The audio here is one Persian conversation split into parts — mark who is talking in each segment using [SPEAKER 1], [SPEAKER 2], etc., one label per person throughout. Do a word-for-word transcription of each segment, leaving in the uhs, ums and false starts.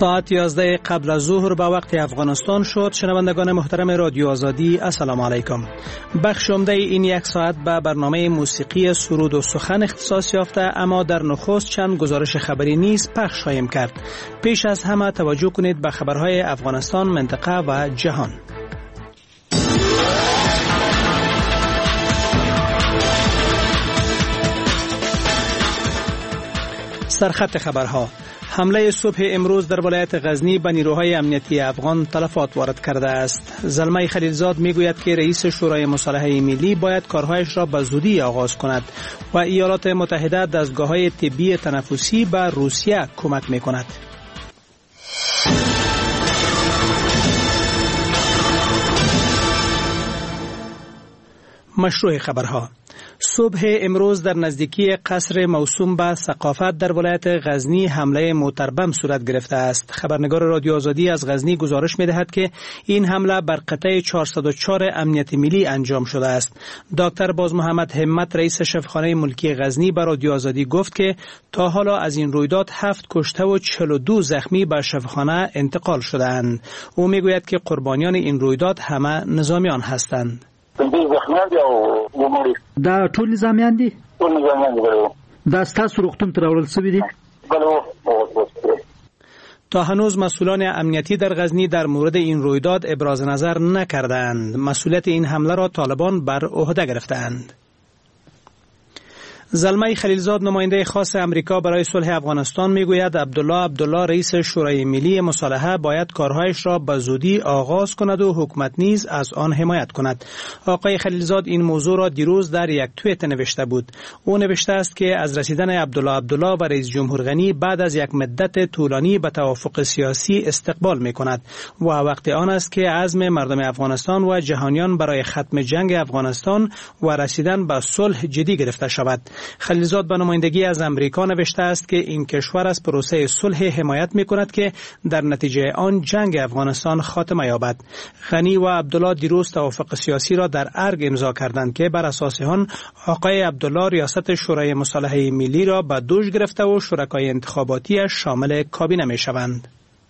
[SPEAKER 1] ساعت یازده قبل از ظهر به وقت افغانستان شد. شنوندگان محترم رادیو آزادی السلام علیکم. بخش عمده این یک ساعت به برنامه موسیقی سرود و سخن اختصاص یافته، اما در نخست چند گزارش خبری نیز پخش خواهیم کرد. پیش از همه توجه کنید به خبرهای افغانستان، منطقه و جهان. سرخط خبرها: حمله صبح امروز در ولایت غزنی به نیروهای امنیتی افغان تلفات وارد کرده است. زلمه خلیلزاد میگوید که رئیس شورای مصالحه ملی باید کارهایش را به زودی آغاز کند و ایالات متحده دستگاه‌های طبی تنفسی به روسیه کمک میکند. مشروع خبرها: صبح امروز در نزدیکی قصر موسوم به ثقافت در ولایت غزنی حمله موتربم صورت گرفته است. خبرنگار رادیو آزادی از غزنی گزارش می‌دهد که این حمله بر قطعه چهارصد و چهار امنیت ملی انجام شده است. دکتر باز محمد همت رئیس شفاخانه ملکی غزنی به رادیو آزادی گفت که تا حالا از این رویداد هفت کشته و چهل و دو زخمی به شفاخانه انتقال شده‌اند. او میگوید که قربانیان این رویداد همه نظامیان هستند.
[SPEAKER 2] دا ټول نظامیان دي ټول نظامیان دي دا ستاسو روغتون تر اول څه دي؟
[SPEAKER 1] تا هنوز مسئولان امنیتی در غزنی در مورد این رویداد ابراز نظر نکردند. مسئولیت این حمله را طالبان بر عهده گرفتند. زلمه خلیلزاد نماینده خاص امریکا برای صلح افغانستان میگوید عبدالله عبدالله رئیس شورای ملی مصالحه باید کارهایش را به زودی آغاز کند و حکومت نیز از آن حمایت کند. آقای خلیلزاد این موضوع را دیروز در یک توییت نوشته بود. او نوشته است که از رسیدن عبدالله عبدالله و رئیس جمهور غنی بعد از یک مدت طولانی به توافق سیاسی استقبال میکند و وقت آن است که عزم مردم افغانستان و جهانیان برای ختم جنگ افغانستان و رسیدن به صلح جدی گرفته شود. خلیلزاد به نمایندگی از امریکا نوشته است که این کشور از پروسه صلح حمایت می‌کند که در نتیجه آن جنگ افغانستان خاتمه یابد. غنی و عبدالله دیروز توافق سیاسی را در ارگ امضا کردند که بر اساس آن آقای عبدالله ریاست شورای مصالحه ملی را به دوش گرفته و شرکای انتخاباتیش شامل کابینه می‌شوند.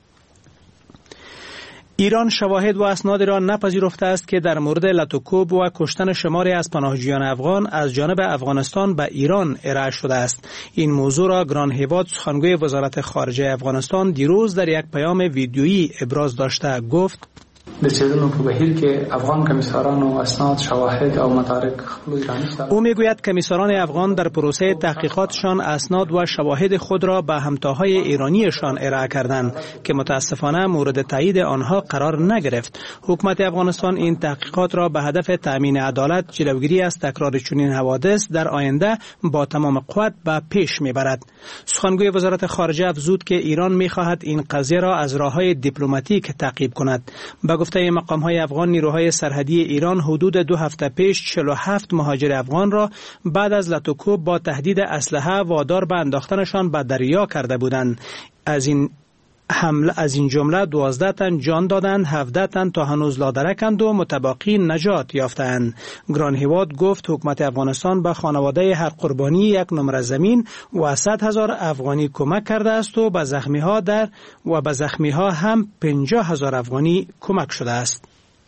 [SPEAKER 1] ایران شواهد و اسناد را نپذیرفته است که در مورد لطوکوب و کشتن شماری از پناهجویان افغان از جانب افغانستان به ایران ارائه شده است. این موضوع را گران هیواد سخنگوی وزارت خارجه افغانستان دیروز در یک پیام ویدیویی ابراز داشته گفت:
[SPEAKER 3] د څېړنو په بهیر کې افغان کمیسارانو اسناد شواهد او مدارک خپل ایرانی سره
[SPEAKER 1] او میگوید کمیساران افغان در پروسه تحقیقاتشان اسناد و شواهد خود را به همتاهای ایرانیشان ارائه کردند که متاسفانه مورد تایید آنها قرار نگرفت. حکومت افغانستان این تحقیقات را به هدف تأمین عدالت، جلوگیری از تکرار چنین حوادث در آینده با تمام قوت به پیش میبرد. سخنگوی وزارت خارجه افزود که ایران میخواهد این قضیه را از راههای دیپلماتیک تعقیب کند. به گفته مقام‌های افغان، نیروهای سرحدی ایران حدود دو هفته پیش چهل و هفت مهاجر افغان را بعد از لطوکوب با تهدید اسلحه وادار به انداختنشان به دریا کرده بودند. از این حمله از این جمله دوازده تن جان دادند، هفده تن تا هنوز لادرکند و متباقی نجات یافتند. گران هیواد گفت حکومت افغانستان به خانواده هر قربانی یک نمره زمین و صد هزار افغانی کمک کرده است و به زخمی‌ها در و به زخمی‌ها هم پنجاه هزار افغانی کمک شده است.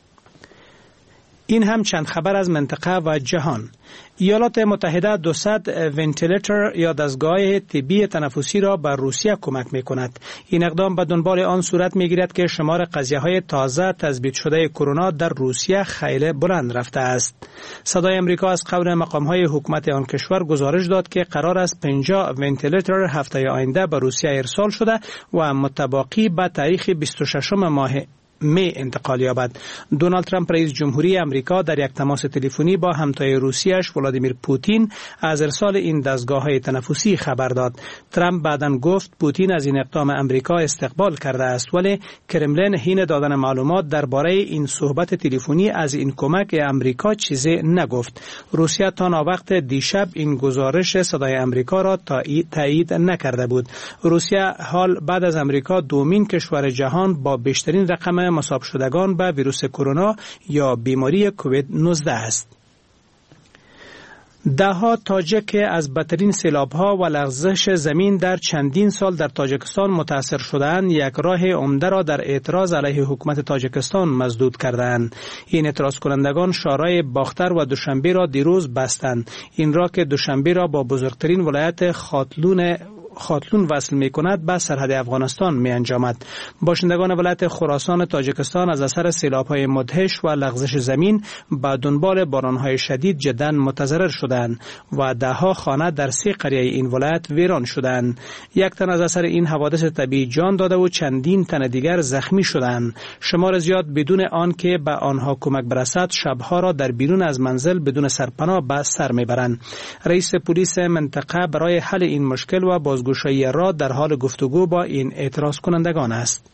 [SPEAKER 1] این هم چند خبر از منطقه و جهان. ایالات متحده دویست ونتیلیتر یا دستگاه طبی تنفسی را به روسیه کمک می کند. این اقدام به دنبال آن صورت می گیرد که شمار قضیه های تازه تثبیت شده کرونا در روسیه خیلی بلند رفته است. صدای امریکا از قول مقام های حکومت آن کشور گزارش داد که قرار است پنجاه ونتیلیتر هفته آینده به روسیه ارسال شده و متباقی به تاریخ بیست و ششم ماه می انتقال یابد. دونالد ترامپ رئیس جمهوری امریکا در یک تماس تلفنی با همتای روسیه‌اش ولادیمیر پوتین از ارسال این دستگاه‌های تنفسی خبر داد. ترامپ بعداً گفت پوتین از این اقدام امریکا استقبال کرده است، ولی کرملین حین دادن معلومات درباره این صحبت تلفنی از این کمک امریکا چیزی نگفت. روسیه تا ناوقت دیشب این گزارش صدای امریکا را تایید نکرده بود. روسیه حال بعد از امریکا دومین کشور جهان با بیشترین رقم مصاب شدگان به ویروس کرونا یا بیماری کووید نوزده است. دهها تاجک از بدترین سیلاب‌ها و لغزش زمین در چندین سال در تاجیکستان متاثر شدند یک راه عمده را در اعتراض علیه حکومت تاجیکستان مسدود کردند. این اعتراض کنندگان شارع باختر و دوشنبه را دیروز بستند. این راه که دوشنبه را با بزرگترین ولایت خاتلون خاتلون وصل می کند به سرحد افغانستان می انجامد. باشندگان ولایت خراسان تاجیکستان از اثر سیلاب‌های مدهش و لغزش زمین به دنبال باران‌های شدید جداً متضرر شدند و دهها خانه در سه قریه این ولایت ویران شدند. یک تن از اثر این حوادث طبیعی جان داده و چندین تن دیگر زخمی شدند. شمار زیاد بدون آن که به آنها کمک برسد شبها را در بیرون از منزل بدون سرپناه به سر میبرند. رئیس پلیس منطقه برای حل این مشکل و باز گوشایی را در حال گفتگو با این اعتراض کنندگان است.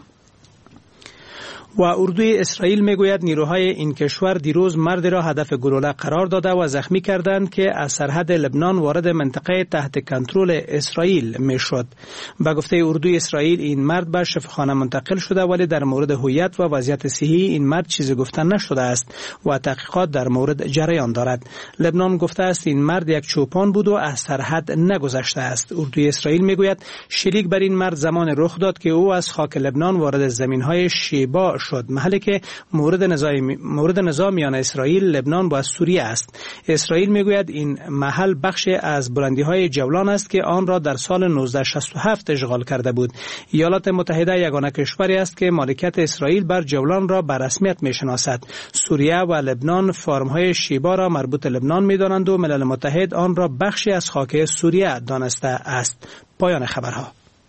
[SPEAKER 1] و اردوی اسرائیل میگوید نیروهای این کشور دیروز مردی را هدف گلوله قرار داده و زخمی کردند که از سرحد لبنان وارد منطقه تحت کنترل اسرائیل میشد. به گفته اردوی اسرائیل این مرد به شفاخانه منتقل شده ولی در مورد هویت و وضعیت صحی این مرد چیزی گفتن نشده است و تحقیقات در مورد جریان دارد. لبنان گفته است این مرد یک چوپان بود و از سرحد نگذشته است. اردوی اسرائیل میگوید شلیک بر این مرد زمان رخ داد که او از خاک لبنان وارد زمینهای شیبا شد، محلی که مورد نزاع مورد نزاع میان اسرائیل لبنان با سوریه است. اسرائیل میگوید این محل بخش از بلندی‌های جولان است که آن را در سال نوزده شصت و هفت اشغال کرده بود. ایالات متحده یگانه کشوری است که مالکیت اسرائیل بر جولان را به رسمیت میشناسد. سوریه و لبنان فارم‌های شیبا را مربوط لبنان می‌دانند و ملل متحد آن را بخشی از خاک سوریه دانسته است. پایان خبرها.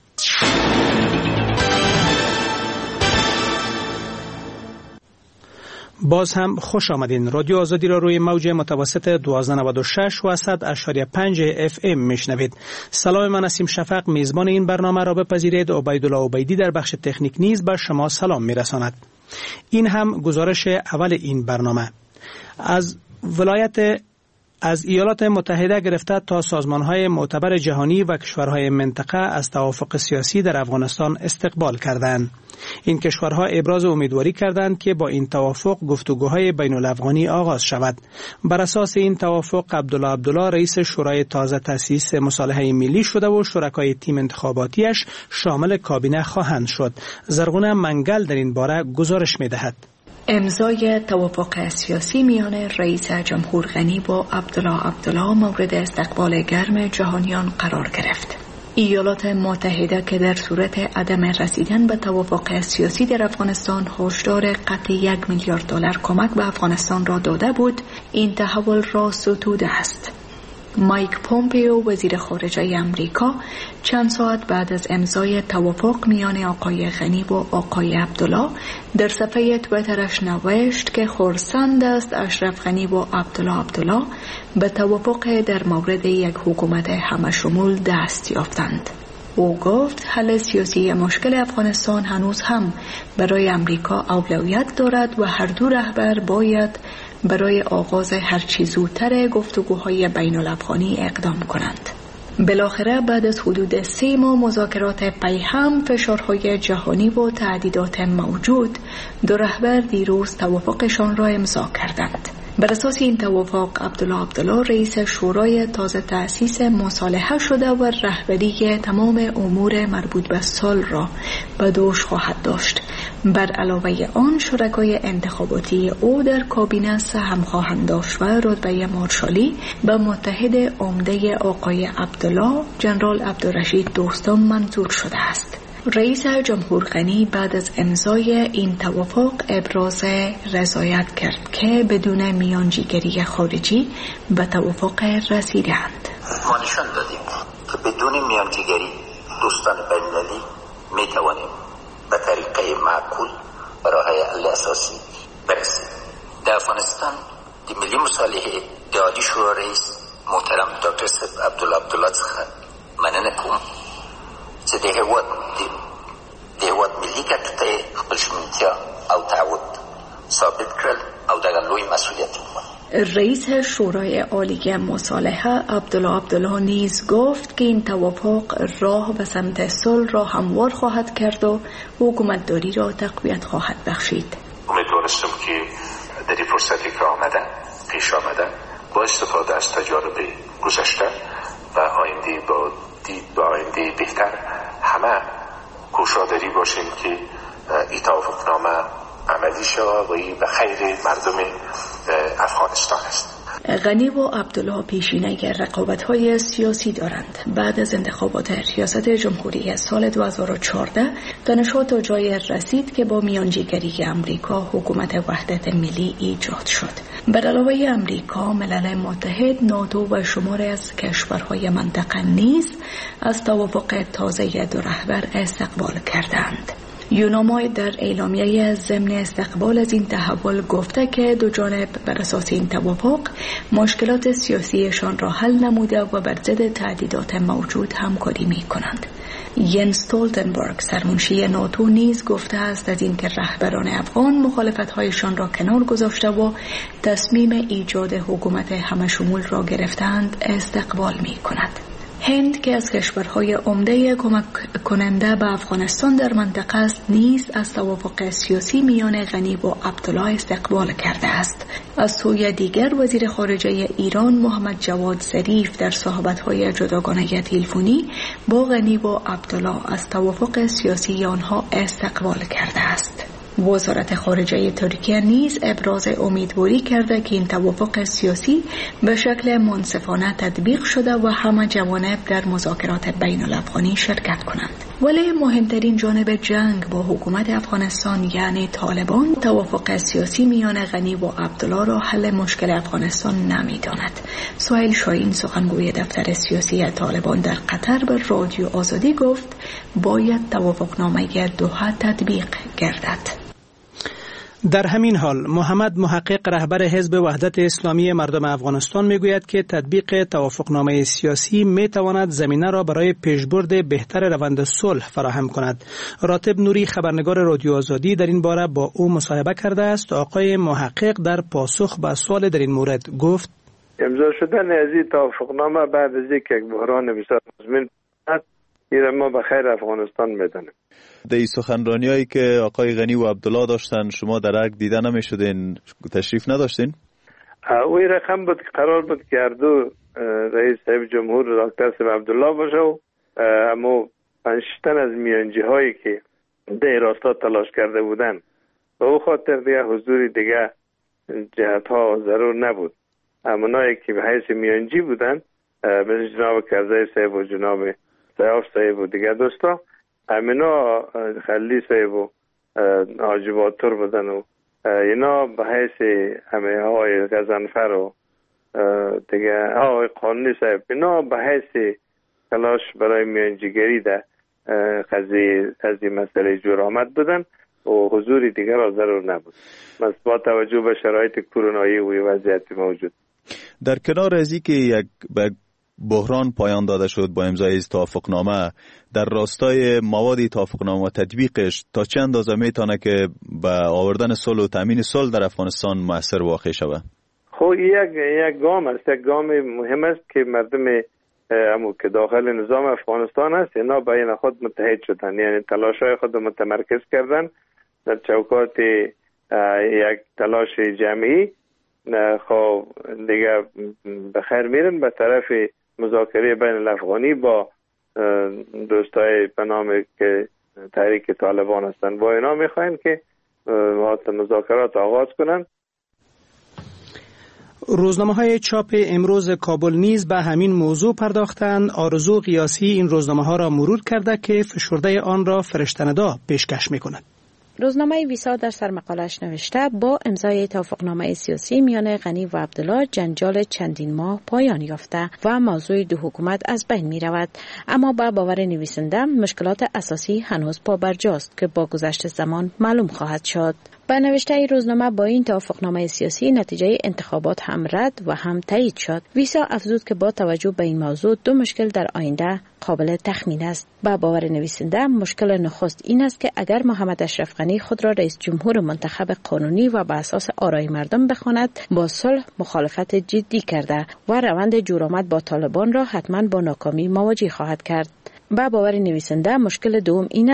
[SPEAKER 1] باز هم خوش آمدین. رادیو آزادی را روی موج متوسط دوازده نود و شش و صد اشاری پنج اف ام میشنوید. سلام، من نسیم شفق میزبان این برنامه را بپذیرید. عبیدالله عبیدی در بخش تکنیک نیز به شما سلام میرساند. این هم گزارش اول این برنامه. از ولایت از ایالات متحده گرفته تا سازمان‌های معتبر جهانی و کشورهای منطقه از توافق سیاسی در افغانستان استقبال کردند. این کشورها ابراز امیدواری کردند که با این توافق گفتگوهای بین الافغانی آغاز شود. بر اساس این توافق عبدالله عبدالله رئیس شورای تازه تأسیس مصالحه ملی شده و شرکای تیم انتخاباتیش شامل کابینه خواهند شد. زرغونه منگل در این باره گزارش می‌دهد.
[SPEAKER 4] امضای توافق سیاسی میان رئیس جمهور غنی با عبدالله عبدالله مورد استقبال گرم جهانیان قرار گرفت. ایالات متحده که در صورت عدم رسیدن به توافق سیاسی در افغانستان هشدار قطع یک میلیارد دلار کمک به افغانستان را داده بود، این تحول را ستوده است. مایک پومپیو وزیر خارجه امریکا چند ساعت بعد از امضای توافق میان آقای غنی و آقای عبدالله در صفحه تویترش نوشت که خرسند است اشرف غنی و عبدالله عبدالله به توافق در مورد یک حکومت همشمول دست یافتند. او گفت حل سیاسی مشکل افغانستان هنوز هم برای امریکا اولویت دارد و هر دو رهبر باید برای آغاز هرچی زودتر گفتگوهای بین الافغانی اقدام کنند. بالاخره بعد از حدود سه ماه مذاکرات پیهم، فشارهای جهانی و تهدیدات موجود، دو رهبر دیروز توافقشان را امضا کردند. بر اساس این توافق عبدالله عبدالله رئیس شورای تازه تأسیس مصالحه شده و رهبری تمام امور مربوط به سال را به دوش خواهد داشت. بر علاوه آن شرکای انتخاباتی او در کابینه سهم خواهند داشت و رتبه مارشالی به متحد عمده آقای عبدالله جنرال عبدالرشید دوستم منظور شده است. رئیس جمهور غنی بعد از امضای این توافق ابراز رضایت کرد که بدون میانجیگری خارجی به توافق رسیدند.
[SPEAKER 5] ما نشان دادیم که بدون میانجیگری دوستان بین‌المللی می توانیم به طریقه معقول به راه‌های حل اساسی برسیم. در افغانستان د ملی مصالحه د عالی شورا رئیس محترم دکتر صاحب عبدالله عبدالله څخه مننه کوم چې د هېواد د هېواد ملي ګټو ته یې خپل ژمنتیا او تعهد ثابت کړل او دغه لوی مسئولیت ومنل.
[SPEAKER 4] رئیس شورای عالی مصالحه عبدالله عبدالله نیز گفت که این توافق راه به سمت صلح را هموار خواهد کرد و حکومتداری را تقویت خواهد بخشید.
[SPEAKER 5] امیدوارستم که در این فرصتی که آمدن پیش آمدن با استفاده از تجارب گذشته و آینده با دید با آینده بهتر همه کوشاداری باشیم که این توافقنامه عملی شود و این به خیر مردم افغانستان است.
[SPEAKER 4] غنی و عبدالله پیشینه رقابت‌های سیاسی دارند. بعد از انتخابات ریاست جمهوری سال دو هزار و چهارده دانشجو تا جای رسید که با میانجیگری امریکا حکومت وحدت ملی ایجاد شد. بر علاوه امریکا، ملل متحد، ناتو و شماری از کشورهای منطقه نیز از توافق تازه دو رهبر استقبال کردند. یونامای در اعلامیه ضمن استقبال از این تحول گفته که دو جانب بر اساس این توافق مشکلات سیاسیشان را حل نموده و بر ضد تهدیدات موجود همکاری می کنند. ینس استولتنبرگ سرمنشی ناتو نیز گفته است از اینکه رهبران افغان مخالفت‌هایشان را کنار گذاشته و تصمیم ایجاد حکومت همشمول را گرفتند استقبال می کند. هند که از کشورهای عمده کمک کننده به افغانستان در منطقه است نیز از توافق سیاسی میان غنی و عبدالله استقبال کرده است. از سوی دیگر وزیر خارجه ایران محمد جواد ظریف در صحبت‌های جداگانه تلفنی با غنی و عبدالله از توافق سیاسی آنها استقبال کرده است. وزارت خارجه ترکیه نیز ابراز امیدواری کرده که این توافق سیاسی به شکل منصفانه تطبیق شده و همه جوانب در مذاکرات بین الافغانی شرکت کنند. ولی مهمترین جانب جنگ با حکومت افغانستان یعنی طالبان توافق سیاسی میان غنی و عبدالله را حل مشکل افغانستان نمی‌داند. سهیل شاهین سخنگوی دفتر سیاسی طالبان در قطر به رادیو آزادی گفت باید توافقنامه دوحه تطبیق گردد.
[SPEAKER 1] در همین حال محمد محقق رهبر حزب وحدت اسلامی مردم افغانستان میگوید که تطبیق توافقنامه سیاسی میتواند زمینه را برای پیشبرد بهتر روند صلح فراهم کند. راتب نوری خبرنگار رادیو آزادی در این باره با او مصاحبه کرده است. آقای محقق در پاسخ به سوال در این مورد گفت
[SPEAKER 6] امضا شدن از این توافقنامه بعد از یک بحران بسیار مزمن ایره ما به خیر افغانستان میدانیم.
[SPEAKER 7] در این سخنرانی هایی که آقای غنی و عبدالله داشتن شما در ارگ دیده نمیشدین، تشریف نداشتین؟
[SPEAKER 6] اوی رقم بود که قرار بود که اردو رئیس صاحب جمهور دکتر صاحب عبدالله باشه و اما پنجتن از میانجی هایی که در راستا تلاش کرده بودن و او خاطر دیگه حضور دیگه جهت ها ضرور نبود. امونایی که به حیث میانجی بودن مثل جناب کرزی صاحب و جناب سیاف صاحب و دیگه دوستا امینا خلی صاحب و حاجی باتر بودن و اینا به حیث همه های غزنفر و دیگه های قانونی صاحب اینا به حیث تلاش برای میانجیگری در قضیه از این مسئله جور آمد بودن و حضور دیگر را ضرور نبود با توجه به شرایط کرونایی و وضعیت موجود.
[SPEAKER 7] در کنار از اینکه یک بحران پایان داده شد با امضای توافقنامه، در راستای مواد توافقنامه و تطبیقش تا چه اندازه میتونه که به آوردن صلح و تامین صلح در افغانستان مؤثر واقع شود؟
[SPEAKER 6] خب یک یک گام است، یک گام مهم است که مردم امو که داخل نظام افغانستان است اینا با این خود متحد شدن، یعنی تلاش‌های خود متمرکز کردن در چوکات یک تلاش جمعی. خب دیگه بخیر میرن به طرف مذاکره بین الافغانی با دوستای به نام که تحریک طالبان هستند. با اینا میخواین که مذاکرات آغاز کنن.
[SPEAKER 1] روزنامه‌های چاپ امروز کابل نیز به همین موضوع پرداختند. آرزو قیاسی این روزنامه‌ها را مرور کرده که فشرده آن را فرشته‌ندا پیشکش می‌کند.
[SPEAKER 8] روزنامه ویسا در سرمقالش نوشته با امضای توافقنامه سیاسی میان غنی و عبدالله جنجال چندین ماه پایان یافته و موضوع دو حکومت از بین می رود، اما با باور نویسنده مشکلات اساسی هنوز پابرجاست که با گذشت زمان معلوم خواهد شد. با نوشته روزنامه با این توافقنامه سیاسی نتیجه انتخابات هم رد و هم تایید شد. ویسا افزود که با توجه به این موضوع دو مشکل در آینده قابل تخمین است. با باور نویسنده مشکل نخست این است که اگر محمد اشرف غنی خود را رئیس جمهور منتخب قانونی و بر اساس آرای مردم بخواند، با صلح مخالفت جدی کرده و روند جورآمد با طالبان را حتما با ناکامی مواجه خواهد کرد. با باور نویسنده مشکل دوم این